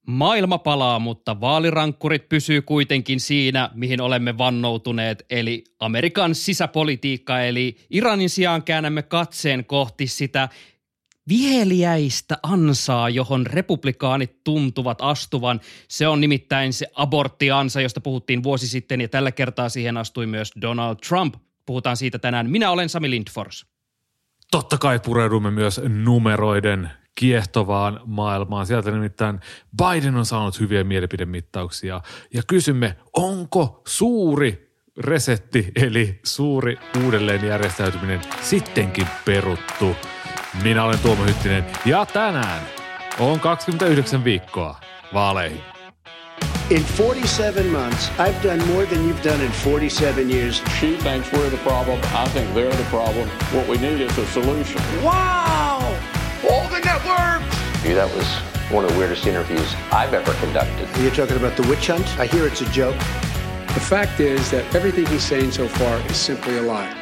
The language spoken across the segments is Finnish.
Maailma palaa, mutta vaalirankkurit pysyy kuitenkin siinä, mihin olemme vannoutuneet, eli Amerikan sisäpolitiikka, eli Iranin sijaan käännämme katseen kohti sitä viheliäistä ansaa, johon republikaanit tuntuvat astuvan. Se on nimittäin se aborttiansa, josta puhuttiin vuosi sitten, ja tällä kertaa siihen astui myös Donald Trump. Puhutaan siitä tänään. Minä olen Sami Lindfors. Totta kai pureudumme myös numeroiden kiehtovaan maailmaan. Sieltä nimittäin Biden on saanut hyviä mielipidemittauksia ja kysymme, onko suuri resetti eli suuri uudelleenjärjestäytyminen sittenkin peruttu. Minä olen Tuomo Hyttinen ja tänään on 29 viikkoa vaaleihin. In 47 months, I've done more than you've done in 47 years. She thinks we're the problem. I think they're the problem. What we need is a solution. Wow! All the networks! That was one of the weirdest interviews I've ever conducted. You're talking about the witch hunt? I hear it's a joke. The fact is that everything he's saying so far is simply a lie.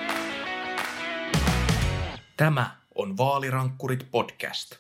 Tämä on Vaalirankkurit podcast.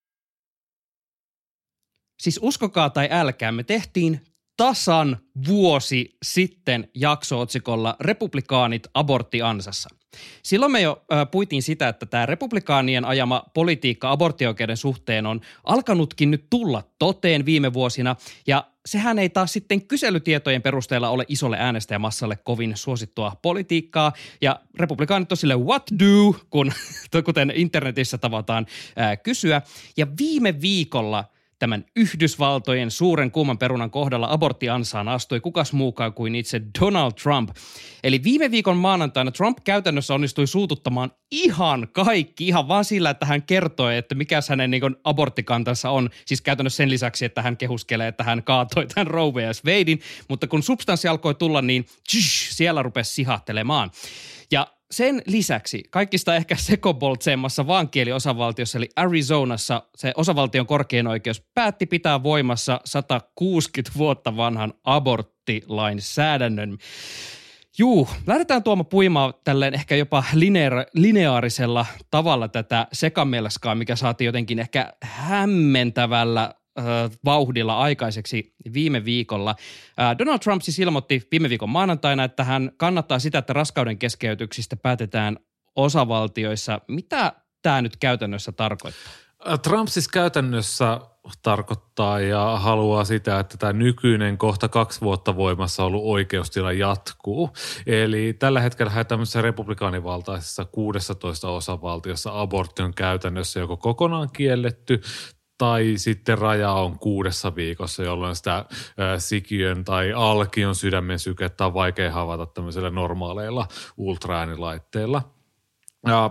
Siis uskokaa tai älkää, me tehtiin tasan vuosi sitten jakso-otsikolla Republikaanit aborttiansassa. Silloin me jo puitiin sitä, että tämä republikaanien ajama politiikka aborttioikeuden suhteen on alkanutkin nyt tulla toteen viime vuosina, ja sehän ei taas sitten kyselytietojen perusteella ole isolle äänestäjämassalle kovin suosittua politiikkaa, ja republikaanit on sille what do, kuten internetissä tavataan kysyä, ja viime viikolla tämän Yhdysvaltojen suuren kuuman perunan kohdalla aborttiansaan astui kukas muukaan kuin itse Donald Trump. Eli viime viikon maanantaina Trump käytännössä onnistui suututtamaan ihan kaikki, ihan vaan sillä, että hän kertoi, että mikä hänen niin kuin aborttikantansa on. Siis käytännössä sen lisäksi, että hän kehuskelee, että hän kaatoi tämän Roe vs. Wadein, mutta kun substanssi alkoi tulla, niin siellä rupesi sihahtelemaan. Ja sen lisäksi kaikista ehkä sekoboltseemmassa vaankieliosavaltiossa eli Arizonassa se osavaltion korkein oikeus päätti pitää voimassa 160 vuotta vanhan aborttilainsäädännön. Lähdetään Tuomo puimaan tälleen ehkä jopa lineaarisella tavalla tätä sekamelskaa, mikä saatiin jotenkin ehkä hämmentävällä vauhdilla aikaiseksi viime viikolla. Donald Trump siis ilmoitti viime viikon maanantaina, että hän kannattaa sitä, että raskauden keskeytyksistä päätetään osavaltioissa. Mitä tämä nyt käytännössä tarkoittaa? Trump siis käytännössä tarkoittaa ja haluaa sitä, että tämä nykyinen kohta 2 vuotta voimassa ollut oikeustila jatkuu. Eli tällä hetkellä tämmöisessä republikaanivaltaisessa 16 osavaltiossa abortti on käytännössä joko kokonaan kielletty tai sitten raja on 6 viikossa, jolloin sitä sikiön tai alkion sydämen sykettä on vaikea havaita tämmöisillä normaaleilla ultraäänilaitteilla. Ja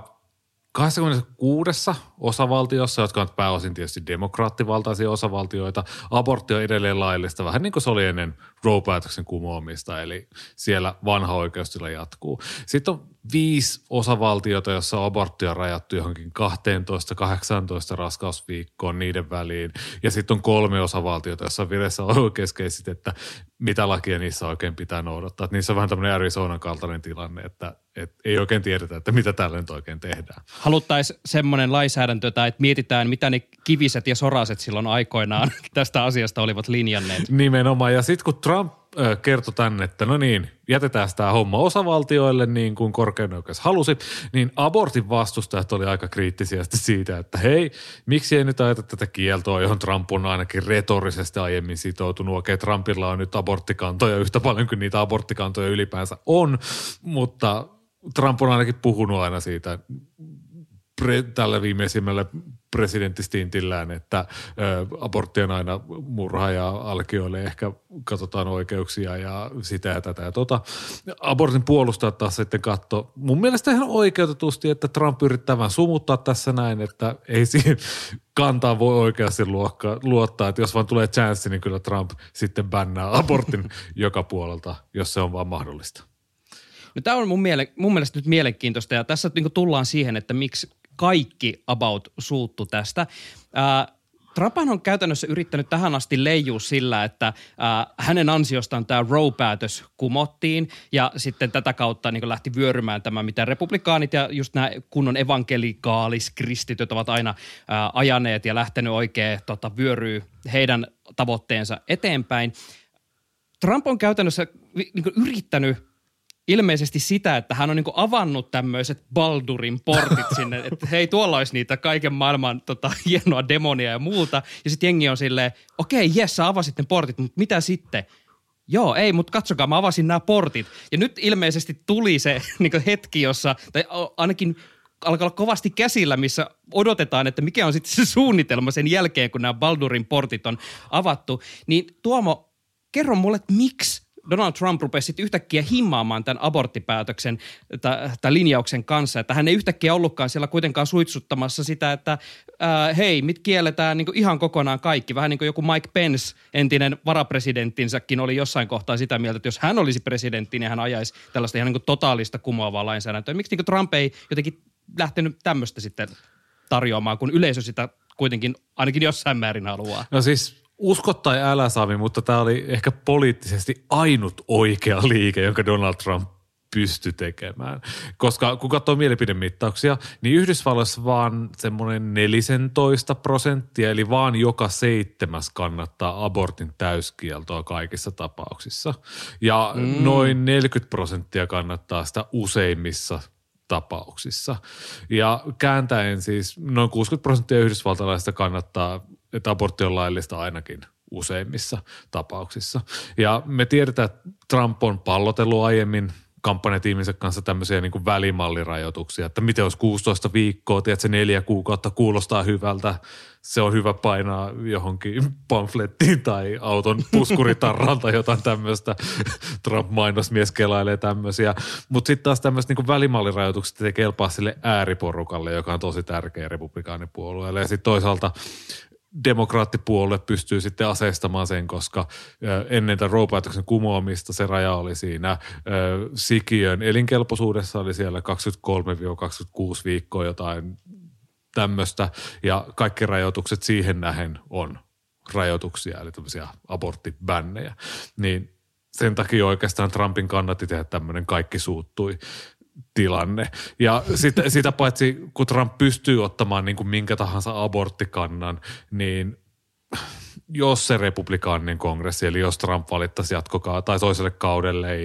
26 osavaltiossa, jotka on pääosin tietysti demokraattivaltaisia osavaltioita, abortti on edelleen laillista, vähän niin kuin se oli ennen Roe-päätöksen kumoamista, eli siellä vanha oikeustila jatkuu. Sitten on 5 osavaltiota, jossa abortti on rajattu johonkin 12-18 raskausviikkoon niiden väliin, ja sitten on 3 osavaltiota, jossa on vireessä oikeuskeisit, että mitä lakia niissä oikein pitää noudattaa. Että niissä on vähän tämmöinen Arizonan kaltainen tilanne, että ei oikein tiedetä, että mitä täällä nyt oikein tehdään. Haluttaisiin semmoinen lainsäädäntö, että mietitään, mitä ne kiviset ja soraset silloin aikoinaan tästä asiasta olivat linjanneet. Nimenomaan. Ja sitten kun Trump kertoi tänne, että no niin, jätetään tämä homma osavaltioille niin kuin korkein oikeus halusi, niin abortin vastustajat oli aika kriittisiä siitä, että hei, miksi ei nyt ajeta tätä kieltoa, johon Trump on ainakin retorisesti aiemmin sitoutunut. Okei, Trumpilla on nyt aborttikantoja yhtä paljon kuin niitä aborttikantoja ylipäänsä on, mutta Trump on ainakin puhunut aina siitä tällä viimeisimmällä presidenttistintillään, että abortti on aina murha ja alkioille ehkä katsotaan oikeuksia ja sitä ja tätä ja tota. Abortin puolustajat taas sitten katso. Mun mielestä ihan oikeutetusti, että Trump yrittää vähän sumuttaa tässä näin, että ei siihen kantaan voi oikeasti luottaa, että jos vaan tulee chanssi, niin kyllä Trump sitten bännää abortin joka puolelta, jos se on vaan mahdollista. No, tämä on mun mielestä nyt mielenkiintoista, ja tässä niin tullaan siihen, että miksi kaikki about suuttu tästä. Trump on käytännössä yrittänyt tähän asti leijua sillä, että hänen ansiostaan tämä Roe-päätös kumottiin ja sitten tätä kautta niin lähti vyörymään tämä, mitä republikaanit ja just nämä kunnon evankelikaalis-kristityt ovat aina ajaneet ja lähtenyt oikein vyöryy heidän tavoitteensa eteenpäin. Trump on käytännössä niin yrittänyt ilmeisesti sitä, että hän on niin avannut tämmöiset Baldurin portit sinne, että hei, tuolla olisi niitä kaiken maailman hienoa demonia ja muuta. Ja sitten jengi on silleen, okei, jes, sä avasit ne portit, mutta mitä sitten? Joo, ei, mutta katsokaa, mä avasin nämä portit. Ja nyt ilmeisesti tuli se niin hetki, jossa, tai ainakin alkaa olla kovasti käsillä, missä odotetaan, että mikä on sitten se suunnitelma sen jälkeen, kun nämä Baldurin portit on avattu. Niin Tuomo, kerro mulle, että miksi Donald Trump rupesi sitten yhtäkkiä himmaamaan tämän aborttipäätöksen tai linjauksen kanssa, että hän ei yhtäkkiä ollutkaan siellä kuitenkaan suitsuttamassa sitä, että hei, mit kielletään niin kuin ihan kokonaan kaikki. Vähän niin kuin joku Mike Pence, entinen varapresidenttinsäkin, oli jossain kohtaa sitä mieltä, että jos hän olisi presidentti, niin hän ajaisi tällaista ihan niin kuin totaalista kumoavaa lainsäädäntöä. Miksi niin kuin Trump ei jotenkin lähtenyt tämmöistä sitten tarjoamaan, kun yleisö sitä kuitenkin ainakin jossain määrin haluaa? No siis usko tai älä, Sami, mutta tämä oli ehkä poliittisesti ainut oikea liike, jonka Donald Trump pystyi tekemään. Koska kun katsoo mielipidemittauksia, niin Yhdysvalloissa vaan semmoinen 14%, eli vaan joka 7. kannattaa abortin täyskieltoa kaikissa tapauksissa. Ja noin 40% kannattaa sitä useimmissa tapauksissa. Ja kääntäen siis noin 60% yhdysvaltalaisista kannattaa, että abortti on laillista ainakin useimmissa tapauksissa. Ja me tiedetään, että Trump on pallotellut aiemmin kampanjatiiminsä kanssa tämmöisiä niin kuin välimallirajoituksia, että miten olisi 16 viikkoa, tiedätkö, 4 kuukautta kuulostaa hyvältä, se on hyvä painaa johonkin pamflettiin tai auton puskuritarraan tai jotain tämmöistä. Trump-mainosmies kelailee tämmöisiä, mutta sitten taas tämmöiset niin kuin välimallirajoitukset ei kelpaa sille ääriporukalle, joka on tosi tärkeä republikaanipuolueelle ja sitten toisaalta demokraattipuolue pystyy sitten aseistamaan sen, koska ennen tämän Roe-päätöksen kumoamista se raja oli siinä sikiön elinkelpoisuudessa, oli siellä 23-26 viikkoa jotain tämmöistä, ja kaikki rajoitukset siihen nähen on rajoituksia, eli tämmöisiä aborttibännejä. Niin sen takia oikeastaan Trumpin kannatti tehdä tämmöinen kaikki suuttui tilanne. Ja sitä paitsi, kun Trump pystyy ottamaan niin kuin minkä tahansa aborttikannan, niin jos se republikaaninen kongressi, eli jos Trump valittaisi tai toiselle kaudelle,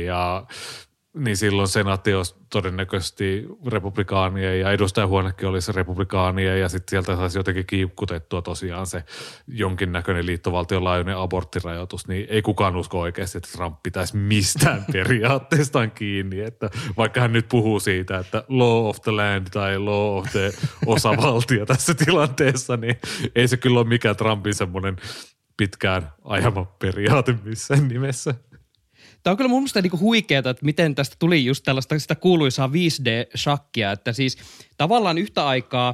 niin silloin senaatti olisi todennäköisesti republikaanien ja edustajahuonekin olisi republikaanien ja sitten sieltä saisi jotenkin kiukkutettua tosiaan se jonkinnäköinen liittovaltion laajuinen aborttirajoitus, niin ei kukaan usko oikeasti, että Trump pitäisi mistään periaatteestaan kiinni, että vaikka hän nyt puhuu siitä, että law of the land tai law of the osavaltio tässä tilanteessa, niin ei se kyllä ole mikään Trumpin semmoinen pitkään ajama periaate missään nimessä. Tämä on kyllä mun mielestä niinku huikeeta, että miten tästä tuli just tällaista sitä kuuluisaa 5D-shakkia, että siis tavallaan yhtä aikaa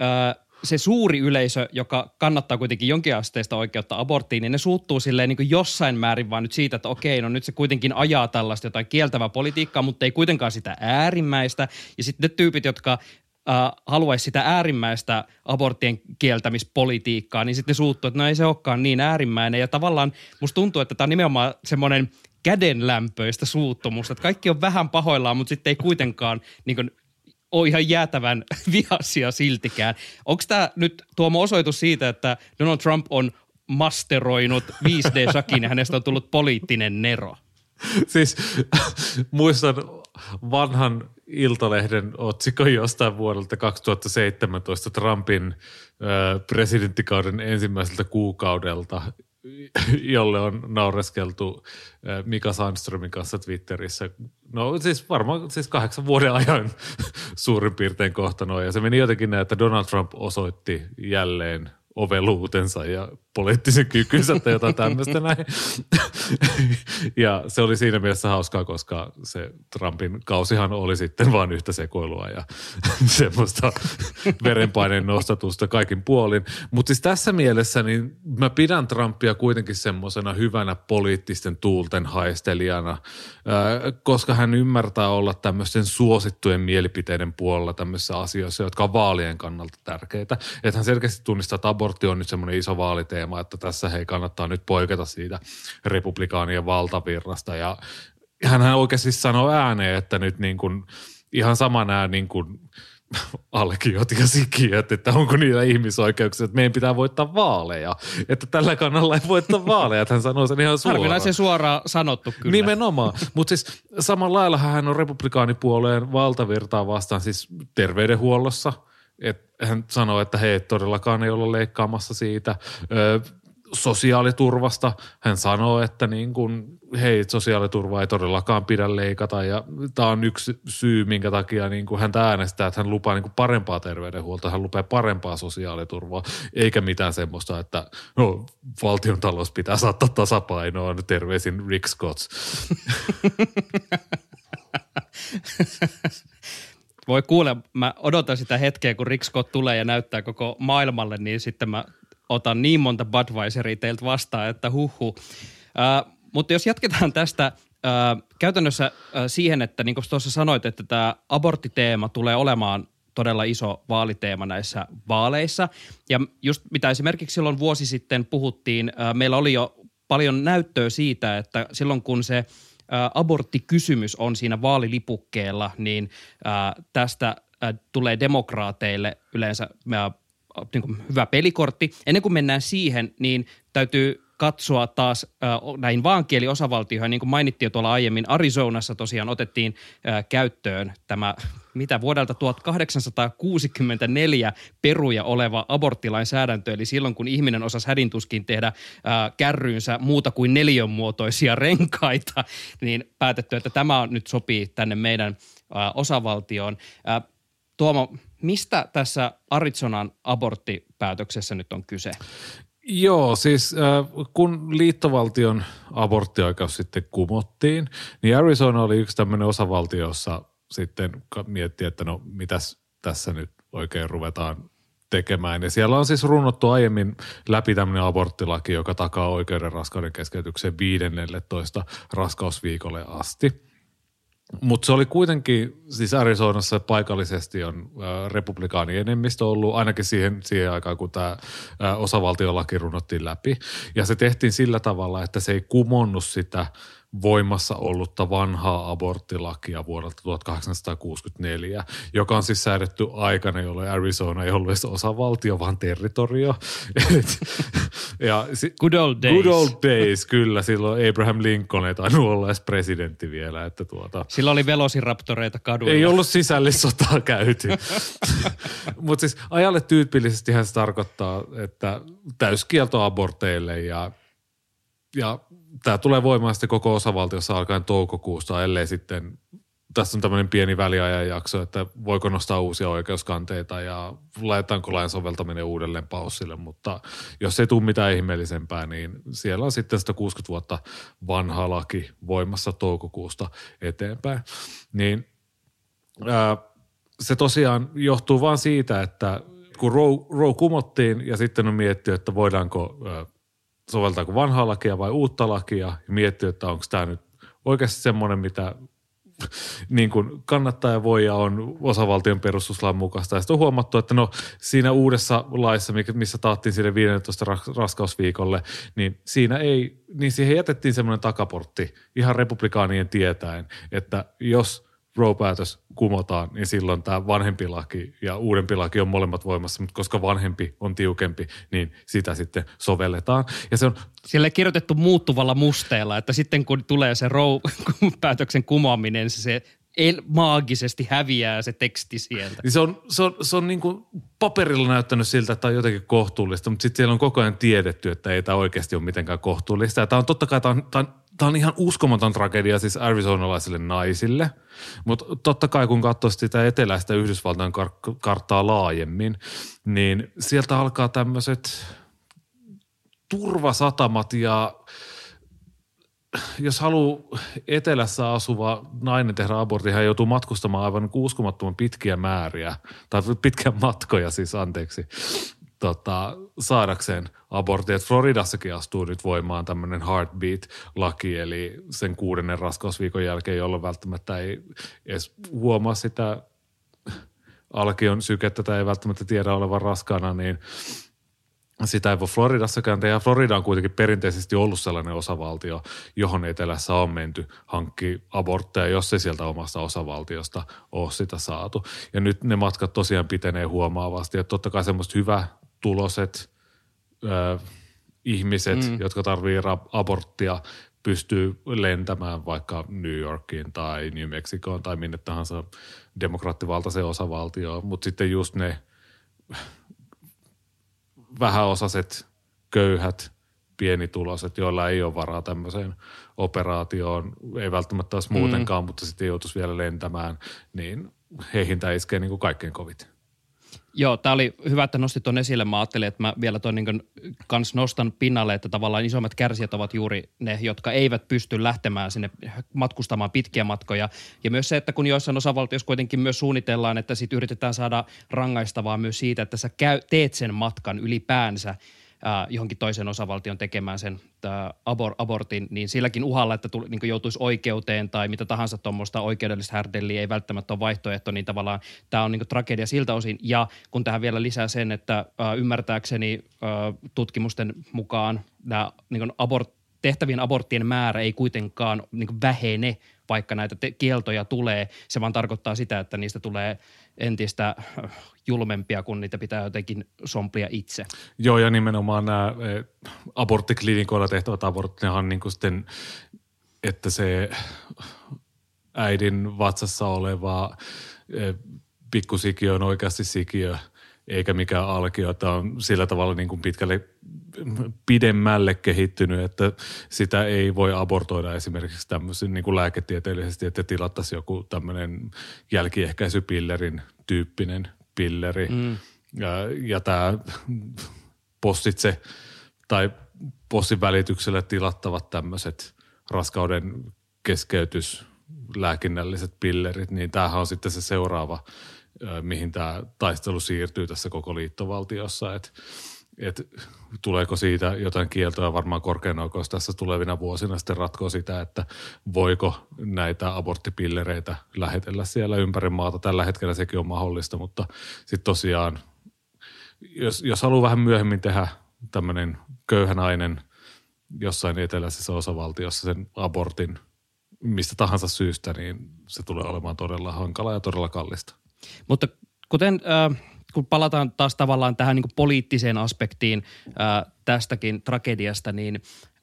se suuri yleisö, joka kannattaa kuitenkin jonkinasteista oikeutta aborttiin, niin ne suuttuu silleen niin kuin jossain määrin vaan nyt siitä, että okei, no nyt se kuitenkin ajaa tällaista jotain kieltävää politiikkaa, mutta ei kuitenkaan sitä äärimmäistä. Ja sitten ne tyypit, jotka haluaisi sitä äärimmäistä aborttien kieltämispolitiikkaa, niin sitten ne suuttuu, että no ei se olekaan niin äärimmäinen. Ja tavallaan musta tuntuu, että tämä on nimenomaan semmoinen kädenlämpöistä suuttumusta, että kaikki on vähän pahoillaan, mutta sitten ei kuitenkaan niin kuin ole ihan jäätävän vihaisia siltikään. Onko tämä nyt Tuomo osoitus siitä, että Donald Trump on masteroinut 5D-shakin ja hänestä on tullut poliittinen nero? Siis muistan vanhan Iltalehden otsikon jostain vuodelta 2017 Trumpin presidenttikauden ensimmäiseltä kuukaudelta, jolle on naureskeltu Mika Sandströmin kanssa Twitterissä. No siis varmaan 8 vuoden ajan suurin piirtein kohta noin. Ja se meni jotenkin näin, että Donald Trump osoitti jälleen oveluutensa ja poliittisen kykynsä tai jotain tämmöistä näin. Ja se oli siinä mielessä hauskaa, koska se Trumpin kausihan oli sitten vain yhtä sekoilua ja semmoista verenpaineen nostatusta kaikin puolin. Mutta siis tässä mielessä niin mä pidän Trumpia kuitenkin semmoisena hyvänä poliittisten tuulten haistelijana, koska hän ymmärtää olla tämmöisten suosittujen mielipiteiden puolella tämmöisissä asioissa, jotka on vaalien kannalta tärkeitä. Että hän selkeästi tunnistaa, että abortti on nyt semmoinen iso vaaliteema, että tässä hei kannattaa nyt poiketa siitä republikaanien valtavirrasta. Ja hän oikeasti sanoo ääneen, että nyt niin kuin ihan sama nämä niin kuin Allekirjoit ja Siki, että onko niillä ihmisoikeuksia, että meidän pitää voittaa vaaleja. Että tällä kannalla ei voittaa vaaleja, että hän sanoo sen ihan suoraan. Harvinaisen suoraan sanottu kyllä. Nimenomaan, mutta siis samalla lailla hän on republikaanipuolueen valtavirtaa vastaan siis terveydenhuollossa. Että hän sanoo, että hei, todellakaan ei olla leikkaamassa siitä. Sosiaaliturvasta hän sanoo, että niin kuin, hei, sosiaaliturvaa ei todellakaan pidä leikata ja tämä on yksi syy, minkä takia niin kuin häntä äänestää, että hän lupaa niin kuin parempaa terveydenhuoltoa, hän lupaa parempaa sosiaaliturvaa, eikä mitään semmoista, että no, valtion talous pitää saattaa tasapainoon, terveisin Rick Scott. Voi kuule, mä odotan sitä hetkeä, kun Rick Scott tulee ja näyttää koko maailmalle, niin sitten mä otan niin monta Budweiseria teiltä vastaan, että huhhuh. Mutta jos jatketaan tästä käytännössä siihen, että niin kuin tuossa sanoit, että tämä aborttiteema tulee olemaan todella iso vaaliteema näissä vaaleissa. Ja just mitä esimerkiksi silloin vuosi sitten puhuttiin, meillä oli jo paljon näyttöä siitä, että silloin kun se aborttikysymys on siinä vaalilipukkeella, niin tästä tulee demokraateille yleensä niin kuin hyvä pelikortti. Ennen kuin mennään siihen, niin täytyy katsoa taas näihin vaankieliosavaltioihin, niin kuin mainittiin jo tuolla aiemmin, Arizonassa tosiaan otettiin käyttöön tämä, mitä vuodelta 1864 peruja oleva aborttilainsäädäntö, eli silloin kun ihminen osasi hädintuskin tehdä kärryynsä muuta kuin neliönmuotoisia renkaita, niin päätetty, että tämä nyt sopii tänne meidän osavaltioon. Tuomo, mistä tässä Arizonan aborttipäätöksessä nyt on kyse? Joo, siis kun liittovaltion aborttioikeus sitten kumottiin, niin Arizona oli yksi tämmöinen osavaltio, jossa sitten miettii, että no mitäs tässä nyt oikein ruvetaan tekemään. Ja siellä on siis runnottu aiemmin läpi tämmöinen aborttilaki, joka takaa oikeuden raskauden keskeytykseen 15 raskausviikolle asti. Mutta se oli kuitenkin, siis Arizonassa paikallisesti on republikaanienemmistö ollut, ainakin siihen aikaan, kun tämä osavaltiolaki runnottiin läpi. Ja se tehtiin sillä tavalla, että se ei kumonnut sitä voimassa ollutta vanhaa aborttilakia vuodelta 1864, joka on siis säädetty aikana, jolloin Arizona ei ollut edes osavaltio, vaan territorio. Good old days. Good old days, kyllä. Silloin Abraham Lincoln ei tainnut olla edes presidentti vielä. Että Sillä oli velociraptoreita kaduilla. Ei ollut sisällissotaa käyty. Mutta siis ajalle tyypillisestihän se tarkoittaa, että täyskielto aborteille ja tämä tulee voimaan sitten koko osavaltiossa alkaen toukokuusta, ellei sitten, tässä on tämmöinen pieni väliajanjakso, että voiko nostaa uusia oikeuskanteita ja laitetaanko lain soveltaminen uudelleen paussille, mutta jos ei tule mitään ihmeellisempää, niin siellä on sitten 160 vuotta vanha laki voimassa toukokuusta eteenpäin. Niin se tosiaan johtuu vaan siitä, että kun Roe kumottiin ja sitten on mietitty, että voidaanko soveltaako vanhaa lakia vai uutta lakia ja miettiä, että onko tämä nyt oikeasti semmoinen, mitä niin kuin kannattaa ja voi ja on osavaltion perustuslain mukaista. Ja sitten on huomattu, että no siinä uudessa laissa, missä taattiin sille 15 raskausviikolle, niin siihen jätettiin semmoinen takaportti ihan republikaanien tietäen, että jos Roe-päätös kumotaan, niin silloin tämä vanhempi laki ja uudempi laki on molemmat voimassa, mutta koska vanhempi on tiukempi, niin sitä sitten sovelletaan. Ja se on sille kirjoitettu muuttuvalla musteella, että sitten kun tulee se Roe-päätöksen kumoaminen, se maagisesti häviää se teksti sieltä. Niin se on niin kuin paperilla näyttänyt siltä, että tämä on jotenkin kohtuullista, mutta sitten siellä on koko ajan tiedetty, että ei tämä oikeasti ole mitenkään kohtuullista. Ja tämä on totta kai, tämä on ihan uskomaton tragedia siis arizonalaisille naisille, mutta totta kai kun katsoo sitä eteläistä Yhdysvaltain karttaa laajemmin, niin sieltä alkaa tämmöiset turvasatamat ja jos haluaa etelässä asuva nainen tehdä abortin, hän joutuu matkustamaan aivan uskomattoman pitkiä määriä, tai pitkiä matkoja siis, anteeksi, saadakseen abortin. Floridassakin astuu nyt voimaan tämmöinen heartbeat-laki, eli sen 6. raskausviikon jälkeen, jolloin välttämättä ei edes huomaa sitä alkion sykettä tai ei välttämättä tiedä olevan raskaana, niin sitä ei voi Floridassakaan tehdä. Florida on kuitenkin perinteisesti ollut sellainen osavaltio, johon etelässä on menty hankki abortteja, jos ei sieltä omasta osavaltiosta ole sitä saatu. Ja nyt ne matkat tosiaan pitenee huomaavasti, että totta kai semmoiset hyvätuloiset ihmiset, jotka tarvii aborttia, pystyy lentämään vaikka New Yorkiin tai New Mexicoon tai minne tahansa demokraattivaltaiseen osavaltioon, mutta sitten just ne vähäosaiset, köyhät, pienituloiset, joilla ei ole varaa tämmöiseen operaatioon, ei välttämättä olisi muutenkaan, mutta sitten joutuisi vielä lentämään, niin heihin tämä iskee niin kuin kaikkein koviten. Joo, tämä oli hyvä, että nostit tuon esille. Mä ajattelin, että mä vielä tuon niin kans nostan pinnalle, että tavallaan isommat kärsijät ovat juuri ne, jotka eivät pysty lähtemään sinne matkustamaan pitkiä matkoja. Ja myös se, että kun joissain osavaltioissa kuitenkin myös suunnitellaan, että sit yritetään saada rangaistavaa myös siitä, että sä teet sen matkan ylipäänsä johonkin toisen osavaltion tekemään sen abortin, niin silläkin uhalla, että niin joutuisi oikeuteen tai mitä tahansa tuommoista oikeudellista härdelliä ei välttämättä ole vaihtoehto, niin tavallaan tämä on niin tragedia siltä osin. Ja kun tähän vielä lisää sen, että ymmärtääkseni tutkimusten mukaan nämä niin tehtävien aborttien määrä ei kuitenkaan niin vähene, vaikka näitä kieltoja tulee. Se vaan tarkoittaa sitä, että niistä tulee entistä julmempia, kun niitä pitää jotenkin somplia itse. Joo, ja nimenomaan nämä aborttiklinikoilla tehtävät abortit, ne on niin kuin sitten, että se äidin vatsassa oleva pikkusikiö on oikeasti sikiö, eikä mikään alkio, että on sillä tavalla niin kuin pidemmälle kehittynyt, että sitä ei voi abortoida esimerkiksi tämmöisen niin kuin lääketieteellisesti, että tilattaisiin joku tämmöinen jälkiehkäisypillerin tyyppinen pilleri. Ja tämä postitse tai postin välityksellä tilattavat tämmöiset raskauden keskeytyslääkinnälliset pillerit, niin tämähän on sitten se seuraava, mihin tämä taistelu siirtyy tässä koko liittovaltiossa, että tuleeko siitä jotain kieltoa, varmaan korkein oikeus tässä tulevina vuosina sitten ratkoo sitä, että voiko näitä aborttipillereitä lähetellä siellä ympäri maata. Tällä hetkellä sekin on mahdollista, mutta sitten tosiaan, jos haluaa vähän myöhemmin tehdä tämmöinen köyhä nainen jossain eteläisessä osavaltiossa sen abortin mistä tahansa syystä, niin se tulee olemaan todella hankala ja todella kallista. Mutta kuten kun palataan taas tavallaan tähän niin kuin poliittiseen aspektiin tästäkin tragediasta, niin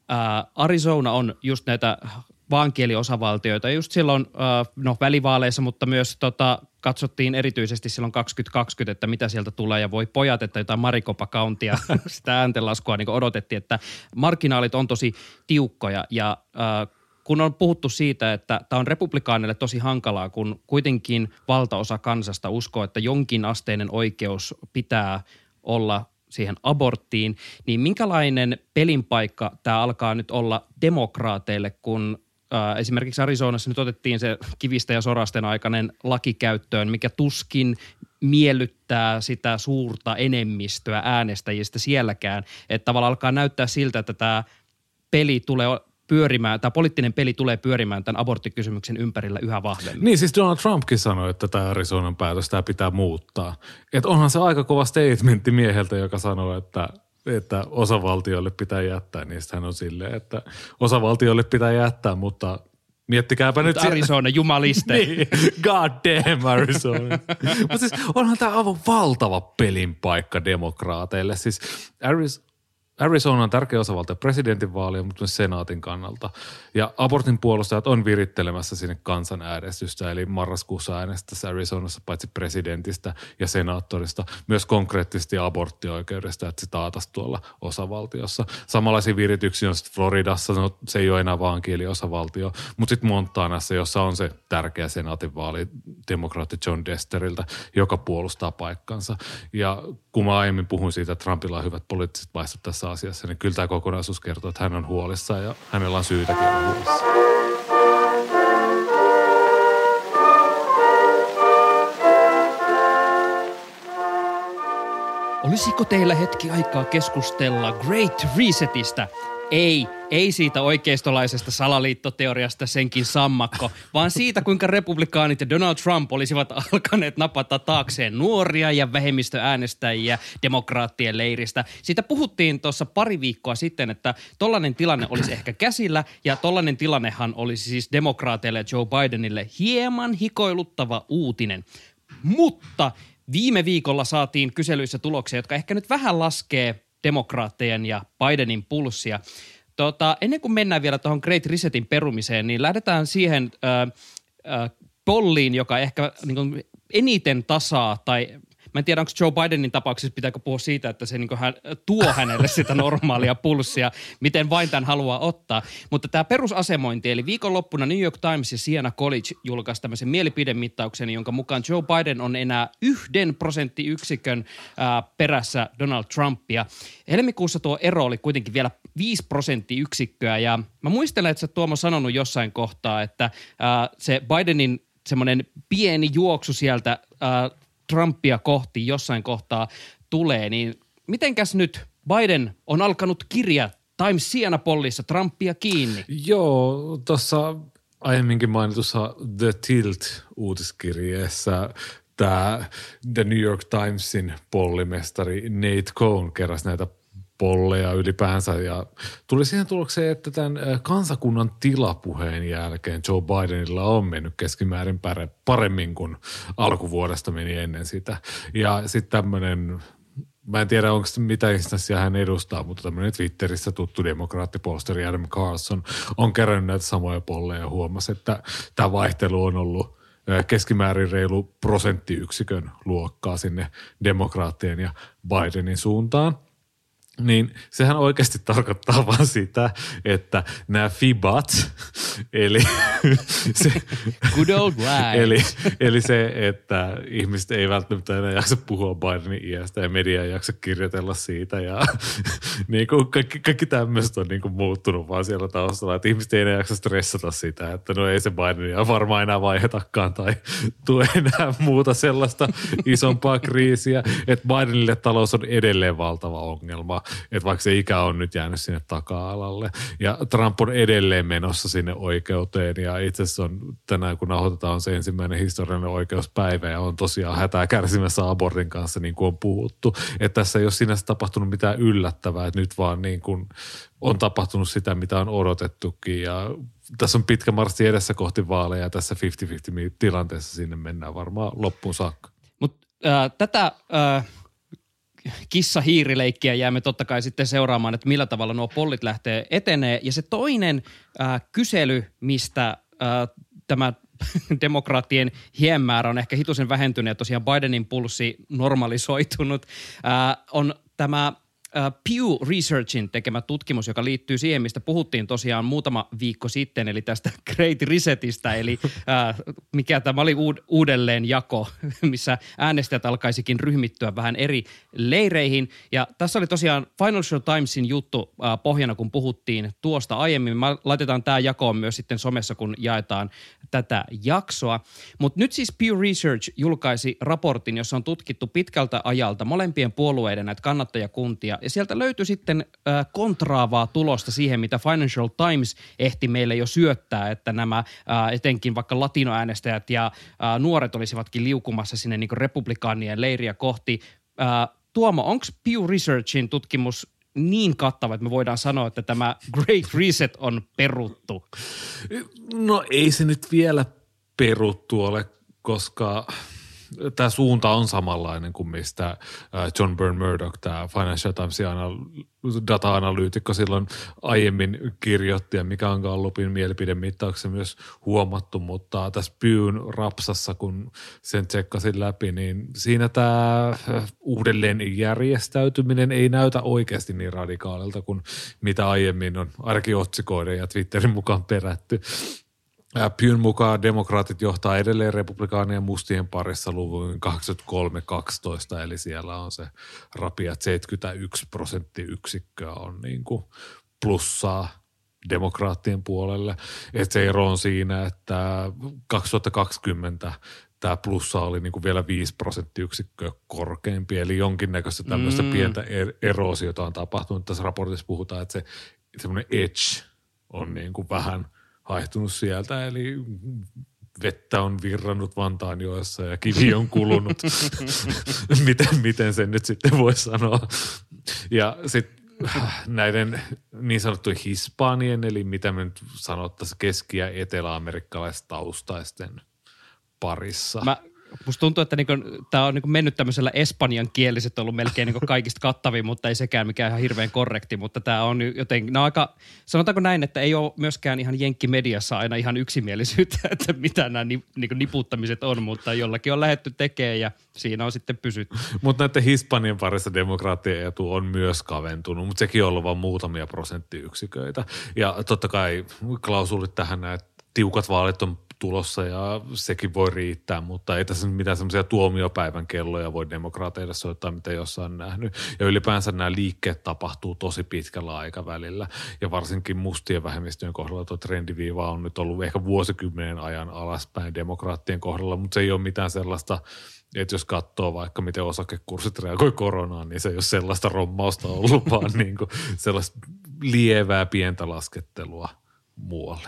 Arizona on just näitä vaankieliosavaltioita. Just silloin välivaaleissa, mutta myös katsottiin erityisesti silloin 2020, että mitä sieltä tulee ja voi pojat, että jotain Maricopa Countia, sitä ääntenlaskua niin kuin odotettiin, että marginaalit on tosi tiukkoja ja kun on puhuttu siitä, että tämä on republikaaneille tosi hankalaa, kun kuitenkin valtaosa kansasta uskoo, että jonkin asteinen oikeus pitää olla siihen aborttiin, niin minkälainen pelinpaikka tämä alkaa nyt olla demokraateille, kun esimerkiksi Arizonassa nyt otettiin se kivistä ja sorasten aikainen laki käyttöön, mikä tuskin miellyttää sitä suurta enemmistöä äänestäjistä sielläkään, että tavallaan alkaa näyttää siltä, että tämä peli tulee pyörimään, tämä poliittinen peli tulee pyörimään tämän aborttikysymyksen ympärillä yhä vahvemmin. Niin, siis Donald Trumpkin sanoi, että tämä Arizonan päätös, tämä pitää muuttaa. Että onhan se aika kova statementti mieheltä, joka sanoo, että osavaltioille pitää jättää. Niin hän on silleen, että osavaltioille pitää jättää, mutta miettikääpä nyt. Arizona, jumaliste. Niin, god damn Arizona. Mutta siis onhan tämä aivan valtava pelinpaikka demokraateille. Siis Arizona on tärkeä osavaltio presidentinvaalien, mutta myös senaatin kannalta. Ja abortin puolustajat on virittelemässä sinne kansanäänestystä, eli marraskuussa äänestässä Arizonassa paitsi presidentistä ja senaattorista, myös konkreettisesti aborttioikeudesta, että se taataisi tuolla osavaltiossa. Samanlaisia virityksiä on sitten Floridassa, no, se ei ole enää vaan kieliosavaltio, mutta sitten Montanassa, jossa on se tärkeä senaatinvaali demokraatti John Desteriltä, joka puolustaa paikkansa. Ja kun mä aiemmin puhuin siitä, että Trumpilla on hyvät poliittiset vaistot tässä tässä asiassa, niin kyllä tämä kokonaisuus kertoo, että hän on huolissaan ja hänellä on syytäkin olla huolissaan. Olisiko teillä hetki aikaa keskustella Great Resetistä? Ei siitä oikeistolaisesta salaliittoteoriasta senkin sammakko, vaan siitä, kuinka republikaanit ja Donald Trump olisivat alkaneet napata taakseen nuoria ja vähemmistöäänestäjiä demokraattien leiristä. Siitä puhuttiin tuossa pari viikkoa sitten, että tollainen tilanne olisi ehkä käsillä, ja tollainen tilannehan olisi siis demokraateille ja Joe Bidenille hieman hikoiluttava uutinen. Mutta viime viikolla saatiin kyselyissä tuloksia, jotka ehkä nyt vähän laskee demokraattejen ja Bidenin pulssia. Ennen kuin mennään vielä tuohon Great Resetin perumiseen, niin lähdetään siihen polliin, joka ehkä niin kuin eniten tasaa tai mä en tiedä, onko Joe Bidenin tapauksessa pitääkö puhua siitä, että se niin kuin tuo hänelle sitä normaalia pulssia, miten vain tämän haluaa ottaa. Mutta tämä perusasemointi, eli viikonloppuna New York Times ja Siena College julkaisi tämmöisen mielipidemittauksen, jonka mukaan Joe Biden on enää 1 prosenttiyksikön perässä Donald Trumpia. Helmikuussa tuo ero oli kuitenkin vielä 5 prosenttiyksikköä, ja mä muistelen, että sä Tuomo sanonut jossain kohtaa, että se Bidenin semmoinen pieni juoksu sieltä Trumpia kohti jossain kohtaa tulee, niin mitenkäs nyt Biden on alkanut kirjaa Times Siena pollissa Trumpia kiinni? Joo, tuossa aiemminkin mainitussa The Tilt-uutiskirjeessä tämä The New York Timesin pollimestari Nate Cohn keräsi näitä polleja ylipäänsä ja tuli siihen tulokseen, että tämän kansakunnan tilapuheen jälkeen Joe Bidenilla on mennyt keskimäärin paremmin kuin alkuvuodesta meni ennen sitä. Ja sitten tämmöinen, mä en tiedä onko mitä instanssia hän edustaa, mutta tämmöinen Twitterissä tuttu demokraattipolsteri Adam Carlson on kerännyt näitä samoja polleja ja huomasi, että tämä vaihtelu on ollut keskimäärin reilu prosenttiyksikön luokkaa sinne demokraattien ja Bidenin suuntaan. Niin sehän oikeasti tarkoittaa vaan sitä, että nämä fibat, eli se, good old lies. eli se, että ihmiset ei välttämättä enää jaksa puhua Bidenin iästä ja media ei jaksa kirjoitella siitä ja niin kuin kaikki tämmöiset on niin kuin muuttunut vaan siellä taustalla, että ihmiset ei enää jaksa stressata sitä, että no ei se Bidenia varmaan enää vaihetakaan tai tule enää muuta sellaista isompaa kriisiä, että Bidenille talous on edelleen valtava ongelma. Että vaikka se ikä on nyt jäänyt sinne taka-alalle. Ja Trump on edelleen menossa sinne oikeuteen ja itse asiassa on tänään, kun nauhoitetaan, on se ensimmäinen historiallinen oikeuspäivä ja on tosiaan hätää kärsimässä abortin kanssa, niin kuin on puhuttu. Että tässä ei ole sinänsä tapahtunut mitään yllättävää, että nyt vaan niin kuin on tapahtunut sitä, mitä on odotettukin ja tässä on pitkä marssi edessä kohti vaaleja ja tässä 50-50 tilanteessa sinne mennään varmaan loppuun saakka. Mutta tätä kissa-hiirileikkiä jäämme totta kai sitten seuraamaan, että millä tavalla nuo pollit lähtee etenee. Ja se toinen kysely, mistä tämä demokraattien hienmäärä on ehkä hitusen vähentynyt ja tosiaan Bidenin pulssi normalisoitunut, on tämä Pew Researchin tekemä tutkimus, joka liittyy siihen, mistä puhuttiin tosiaan muutama viikko sitten, eli tästä Great Resetistä, eli mikä tämä oli uudelleenjako, missä äänestäjät alkaisikin ryhmittyä vähän eri leireihin. Ja tässä oli tosiaan Financial Timesin juttu pohjana, kun puhuttiin tuosta aiemmin. Me laitetaan tämä jakoon myös sitten somessa, kun jaetaan tätä jaksoa. Mutta nyt siis Pew Research julkaisi raportin, jossa on tutkittu pitkältä ajalta molempien puolueiden näitä kannattajakuntia, ja sieltä löytyi sitten kontraavaa tulosta siihen, mitä Financial Times ehti meille jo syöttää, että nämä etenkin vaikka latinoäänestäjät ja nuoret olisivatkin liukumassa sinne niin kuin republikaanien leiriä kohti. Tuomo, onko Pew Researchin tutkimus niin kattava, että me voidaan sanoa, että tämä Great Reset on peruttu? No ei se nyt vielä peruttu ole, koska tämä suunta on samanlainen kuin mistä John Byrne Murdoch, tämä Financial Timesin data-analyytikko silloin aiemmin kirjoitti ja mikä on Gallupin mielipidemittauksessa myös huomattu, mutta tässä Pewn rapsassa, kun sen tsekkasin läpi, niin siinä tämä uudelleen järjestäytyminen ei näytä oikeasti niin radikaalilta kuin mitä aiemmin on ainakin otsikoiden ja Twitterin mukaan perätty. Pewn mukaan demokraatit johtaa edelleen republikaanien mustien parissa luvun 83-12, eli siellä on se rapiat 71% on niin kuin plussaa demokraattien puolelle. Et se ero on siinä, että 2020 tämä plussa oli niin kuin vielä 5% korkeampi, eli jonkinnäköistä tämmöistä pientä eroosiota on tapahtunut. Tässä raportissa puhutaan, että se semmoinen edge on niin kuin vähän haihtunut sieltä, eli vettä on virrannut Vantaanjoessa ja kivi on kulunut. miten sen nyt sitten voi sanoa. Ja sitten näiden niin sanottujen hispaanien, eli mitä me nyt sanottaisiin keski- ja etelä-amerikkalaistaustaisten parissa. Musta tuntuu, että tämä on mennyt tämmöisellä espanjankieliset ollut melkein kaikista kattavin, mutta ei sekään mikään ihan hirveän korrekti, mutta tämä on jotenkin, sanotaanko näin, että ei ole myöskään ihan jenkkimediassa aina ihan yksimielisyyttä, että mitä nämä niputtamiset on, mutta jollakin on lähdetty tekemään ja siinä on sitten pysytty. Mutta näiden Hispanien parissa demokraattien etu on myös kaventunut, mutta sekin on ollut vain muutamia prosenttiyksiköitä. Ja totta kai klausuulit tähän näin, että tiukat vaalit on tulossa ja sekin voi riittää, mutta ei tässä mitään semmoisia tuomiopäivän kelloja voi demokraateille soittaa, mitä jossain on nähnyt. Ja ylipäänsä nämä liikkeet tapahtuu tosi pitkällä aikavälillä ja varsinkin mustien vähemmistöjen kohdalla tuo trendiviiva on nyt ollut ehkä vuosikymmenen ajan alaspäin demokraattien kohdalla, mutta se ei ole mitään sellaista, että jos katsoo vaikka miten osakekurssit reagoi koronaan, niin se ei ole sellaista rommausta ollut, vaan niin kuin sellaista lievää pientä laskettelua muualle.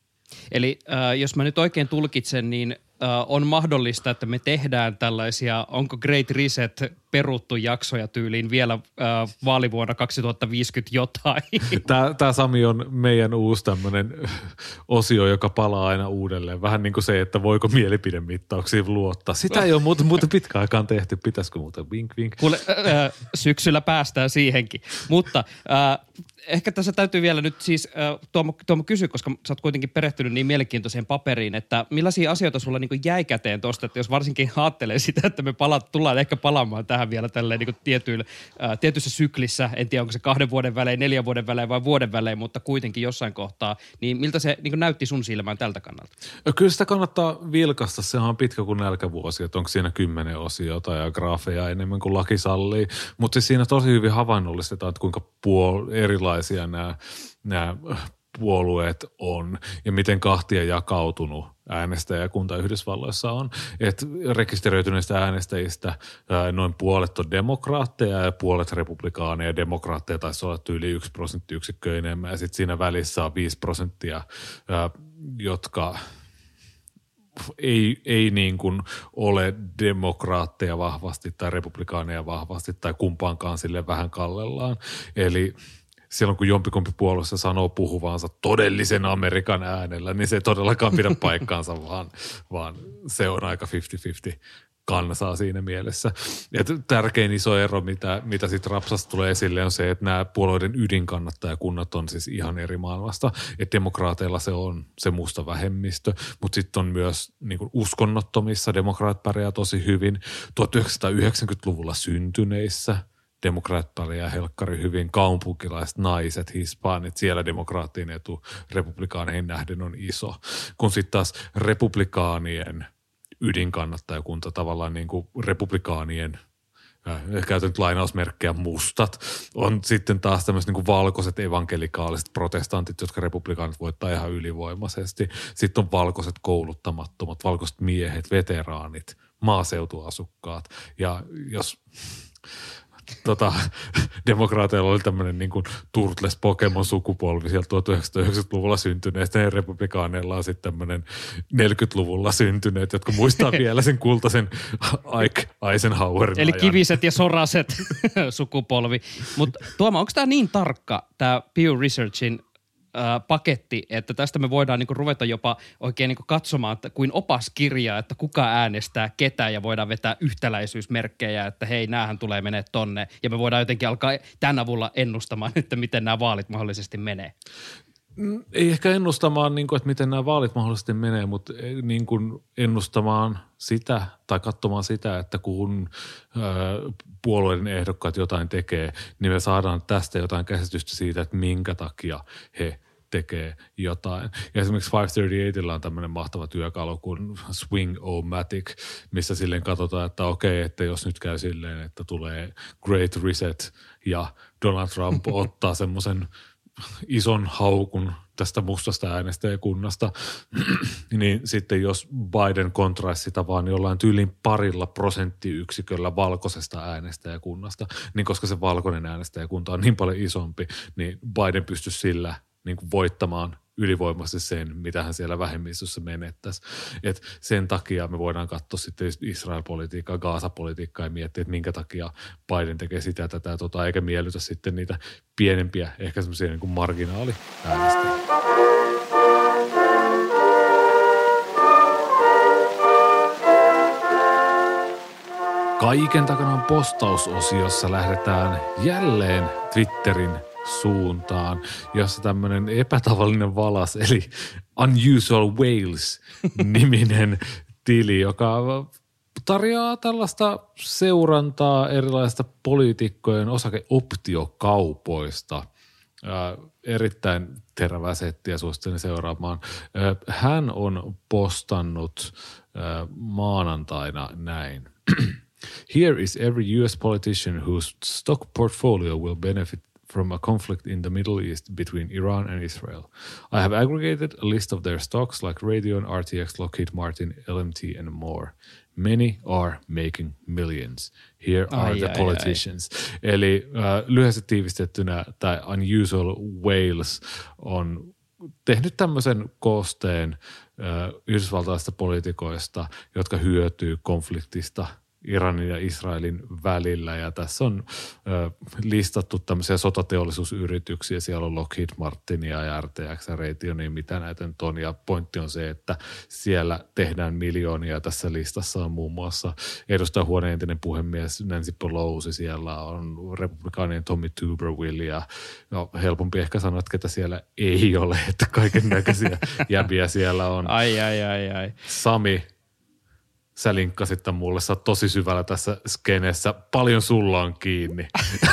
Eli jos mä nyt oikein tulkitsen, niin on mahdollista, että me tehdään tällaisia, onko Great Reset peruttu jaksoja tyyliin vielä vaalivuonna 2050 jotain. Tämä Sami on meidän uusi tämmöinen osio, joka palaa aina uudelleen. Vähän niin kuin se, että voiko mielipidemittauksiin luottaa. Sitä ei ole muuten pitkään aikaan tehty. Pitäisikö muuten vink vink? Kuule, syksyllä päästään siihenkin. Mutta ehkä tässä täytyy vielä nyt siis Tuomo kysyä, koska sä oot kuitenkin perehtynyt niin mielenkiintoiseen paperiin, että millaisia asioita sulla niin kuin jäi käteen tuosta, että jos varsinkin ajattelee sitä, että me tullaan ehkä palaamaan tähän vielä tälleen niin kuin tietyssä syklissä, en tiedä onko se 2 vuoden välein, 4 vuoden välein vai vuoden välein, mutta kuitenkin jossain kohtaa, niin miltä se niin kuin näytti sun silmään tältä kannalta? Kyllä sitä kannattaa vilkasta, se on pitkä kuin nälkävuosi, että onko siinä 10 osiota ja graafeja enemmän kuin laki sallii, mutta siis siinä tosi hyvin havainnollistetaan, että kuinka erilaisia nämä puolueet on ja miten kahtia jakautunut äänestäjäkunta Yhdysvalloissa on. Että rekisteröityneistä äänestäjistä noin puolet on demokraatteja ja puolet republikaaneja. Demokraatteja taisi olla yli 1 prosenttiyksikkö enemmän ja sitten siinä välissä on 5%, jotka ei niin kuin ole demokraatteja vahvasti tai republikaaneja vahvasti tai kumpaankaan sille vähän kallellaan. Eli silloin kun jompikumpi puolueessa sanoo puhuvansa todellisen Amerikan äänellä, niin se ei todellakaan pidä paikkaansa, vaan se on aika 50-50 kansaa siinä mielessä. Ja tärkein iso ero, mitä sitten rapsasta tulee esille, on se, että nämä puolueiden ydinkannattajakunnat on siis ihan eri maailmasta. Että demokraateilla se on se musta vähemmistö, mutta sitten on myös niin kuin uskonnottomissa demokraat pärjää tosi hyvin. 1990-luvulla syntyneissä demokraat pärjää helkkari hyvin, kaupunkilaiset, naiset, hispaanit, siellä demokraattien etu republikaaneihin nähden on iso. Kun sitten taas republikaanien ydinkannattajakunta tavallaan niin kuin republikaanien, käytän nyt lainausmerkkejä, mustat, on sitten taas tämmöiset niin kuin valkoiset evankelikaaliset protestantit, jotka republikaanit voittaa ihan ylivoimaisesti. Sitten on valkoiset kouluttamattomat, valkoiset miehet, veteraanit, maaseutuasukkaat ja jos demokraateilla oli tämmöinen niin kuin Turtles Pokemon-sukupolvi sieltä 1990-luvulla syntyneet, ja republikaaneilla on sitten tämmöinen 40-luvulla syntyneet, jotka muistaa vielä sen kultaisen Ike Eisenhowerin eli ajan. kiviset ja soraset sukupolvi. Mutta Tuomo, onko tämä niin tarkka, tämä Pew Researchin paketti, että tästä me voidaan niinku ruveta jopa oikein niinku katsomaan että kuin opaskirjaa, että kuka äänestää ketä ja voidaan vetää yhtäläisyysmerkkejä, että hei, näähän tulee menee tonne ja me voidaan jotenkin alkaa tämän avulla ennustamaan, että miten nämä vaalit mahdollisesti menee. Ei ehkä ennustamaan, niin kuin, että miten nämä vaalit mahdollisesti menee, mutta niin kuin ennustamaan sitä tai katsomaan sitä, että kun puolueiden ehdokkaat jotain tekee, niin me saadaan tästä jotain käsitystä siitä, että minkä takia he tekee jotain. Ja esimerkiksi 538:lla on tämmöinen mahtava työkalu kuin Swing-O-Matic, missä silleen katsotaan, että okei, että jos nyt käy silleen, että tulee Great Reset ja Donald Trump ottaa semmoisen ison haukun tästä mustasta äänestäjäkunnasta, niin sitten jos Biden kontraisi sitä vaan jollain tyylin 2% valkoisesta äänestäjäkunnasta, niin koska se valkoinen äänestäjäkunta on niin paljon isompi, niin Biden pystyisi sillä niin kuin voittamaan ylivoimaisesti sen, mitä hän siellä vähemmistössä menettäisi. Et sen takia me voidaan katsoa sitten Israel-politiikkaa, Gaza-politiikkaa ja miettiä, että minkä takia Biden tekee sitä tätä ja eikä miellytä sitten niitä pienempiä, ehkä semmoisia niin kuin marginaaliäänestäjiä. Kaiken takana on postausosiossa lähdetään jälleen Twitterin suuntaan, jossa tämmöinen epätavallinen valas, eli Unusual Whales-niminen tili, joka tarjoaa tällaista seurantaa erilaisista poliitikkojen osakeoptiokaupoista. Erittäin terävää settiä suosittelen seuraamaan. Hän on postannut maanantaina näin. Here is every US politician whose stock portfolio will benefit from a conflict in the Middle East between Iran and Israel. I have aggregated a list of their stocks like Raytheon, RTX, Lockheed Martin, LMT, and more. Many are making millions. Here are the politicians. Eli lyhyesti tiivistettynä tämä Unusual Whales on tehnyt tämmöisen koosteen yhdysvaltalaisista poliitikoista, jotka hyötyy konfliktista Iranin ja Israelin välillä, ja tässä on listattu tämmöisiä sotateollisuusyrityksiä, siellä on Lockheed Martinia ja RTX ja Raytheonia, mitä näitä nyt on, ja pointti on se, että siellä tehdään miljoonia. Tässä listassa on muun muassa edustajahuoneen entinen puhemies Nancy Pelosi, siellä on republikaanien Tommy Tuberville, ja no, helpompi ehkä sanoa, että ketä siellä ei ole, että kaiken näköisiä jäbiä siellä on. Ai. Sami, sä linkkasit tämän mulle, sä oot tosi syvällä tässä skeneessä. Paljon sulla on kiinni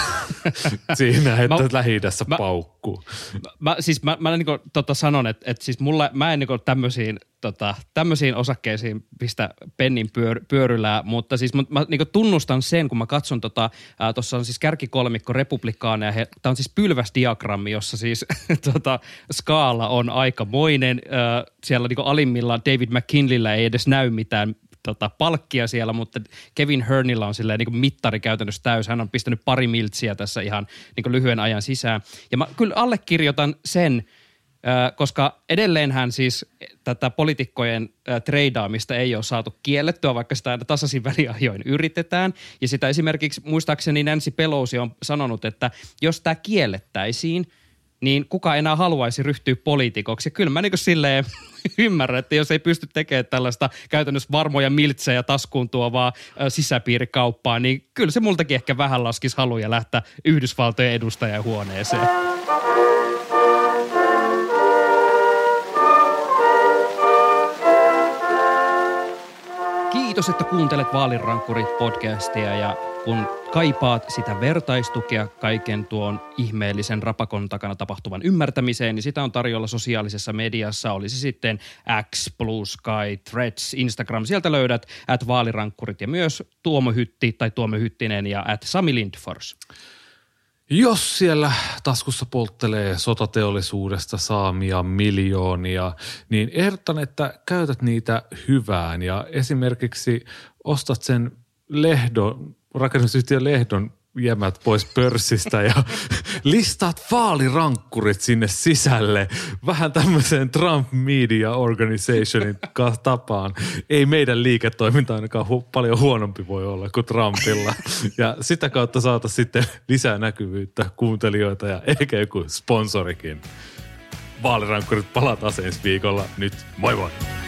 siinä, että Lähi-idässä paukkuu. Mä niin sanon, että siis mä en niin tämmöisiin osakkeisiin pistä pennin pyörylää, mutta siis mä niin tunnustan sen, kun mä katson tuossa on siis kärkikolmikko republikaaneja, tämä on siis pylväsdiagrammi, jossa siis skaala on aikamoinen. Siellä niin alimmillaan David McKinleyllä ei edes näy mitään palkkia siellä, mutta Kevin Hernillä on silleen niin mittari käytännössä täys. Hän on pistänyt 2 miltsiä tässä ihan niin lyhyen ajan sisään. Ja mä kyllä allekirjoitan sen, koska edelleenhän siis tätä poliitikkojen treidaamista ei ole saatu kiellettyä, vaikka sitä aina tasaisin väliajoin yritetään. Ja sitä esimerkiksi muistaakseni Nancy Pelosi on sanonut, että jos tämä kiellettäisiin, niin kuka enää haluaisi ryhtyä poliitikoksi. Ja kyllä mä niin kuin silleen ymmärrän, että jos ei pysty tekemään tällaista käytännössä varmoja miltsejä taskuun tuovaa sisäpiirikauppaa, niin kyllä se multakin ehkä vähän laskisi haluja lähteä Yhdysvaltojen edustajahuoneeseen. Kiitos, että kuuntelet Vaalirankkurit-podcastia, ja kun kaipaat sitä vertaistukea kaiken tuon ihmeellisen rapakon takana tapahtuvan ymmärtämiseen, niin sitä on tarjolla sosiaalisessa mediassa. Oli se sitten X, Blue Sky, Threads, Instagram. Sieltä löydät @vaalirankkurit ja myös Tuomo Hytti tai Tuomo Hyttinen ja @Sami Lindfors. Jos siellä taskussa polttelee sotateollisuudesta saamia miljoonia, niin ehdotan, että käytät niitä hyvään ja esimerkiksi ostat sen rakennusyhtiön lehdon jämät pois pörssistä ja listaat vaalirankkurit sinne sisälle. Vähän tämmöiseen Trump Media Organizationin tapaan. Ei meidän liiketoiminta ainakaan paljon huonompi voi olla kuin Trumpilla. Ja sitä kautta saataisiin sitten lisää näkyvyyttä, kuuntelijoita ja ehkä joku sponsorikin. Vaalirankkurit palataan ensi viikolla. Nyt moi moi!